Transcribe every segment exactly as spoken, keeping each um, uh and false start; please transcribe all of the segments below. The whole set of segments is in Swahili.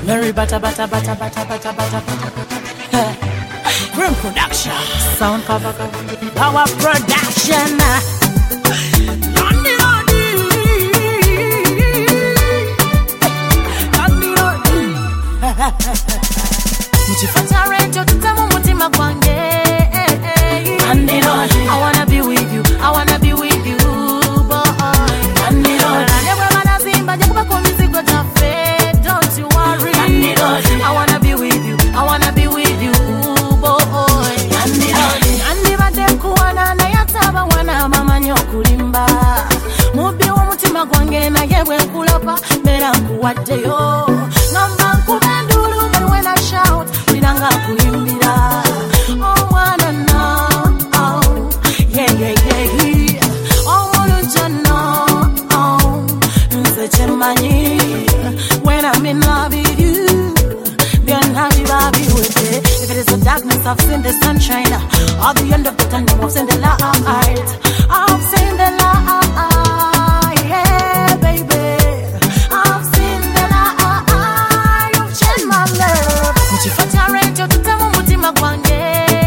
Mary Bata Bata Bata Bata Bata Bata Bata. Grim Production. Sound cover cover. Power Production. Muchifatare tutamu mutima kwange. I wanna be with you. I wanna be with you, boy. Never wanna see but you come mizigo tafe. Don't you worry. I wanna be with you. I wanna be with you, boy. Andi bade kuwana na yataba wana mama nyokulimba. Mubi wo mutima kwange na yebwe kulapa mera kuwateyo. Ngamba kubendulu but when I shout bidanga kuyimbira. Oh wanna know. Oh yeah yeah yeah. Oh wanna know. Oh nze mani when I'm in love with you. Then I'll be with it. If it is the darkness, I've seen the sunshine. At the end of the tunnel, I've seen the light. I've seen the light, yeah, baby. I've seen the light. You've changed my love. Muchifatare tutamu mutima kwange.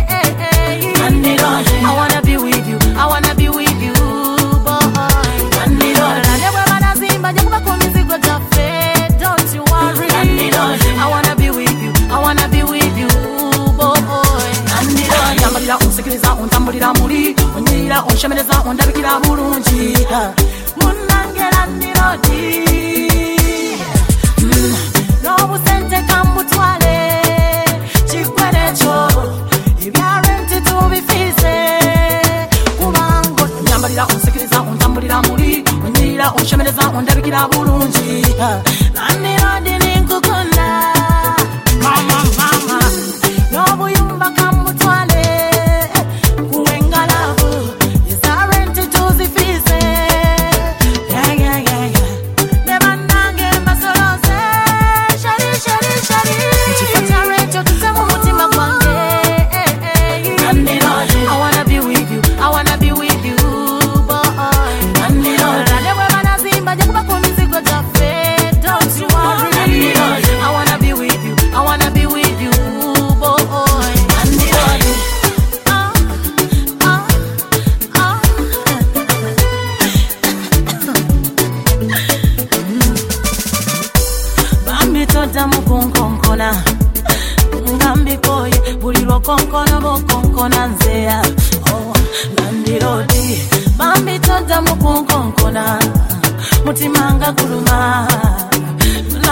I wanna be with you. I wanna be with you, boy. Never wanna see but you come mizigo tafe. Don't you worry. I wanna be with you. I wanna be with you, boy. Yambalira unsekiriza untambulira muri onyira onshemereza ondabikira bulungi munangera ndirodi no busente kambutwale chikwerecho ibyarente tubifize kubango yambalira unsekiriza untambulira muri onyira onshemereza ondabikira bulungi ndirodi ninkukunda mama mama no buyumba kambutwale kuengalavu isarente tuzifize yeah yeah yeah yeah nebanange basolose shari shari shari chifatare tutamu mutima kwange. I wanna be with you. I wanna be with you, boy. Never wanna see but you come mizigo tafe. Don't you worry. I wanna be with you. I wanna be with you, boy. Ah, ah, ah. Bambi tota mukunkonkona ngambi koye buliro konkona bokonkona nzeya. Oh, ngandirodi bambi tota mukunkonkona mutimanga kuluma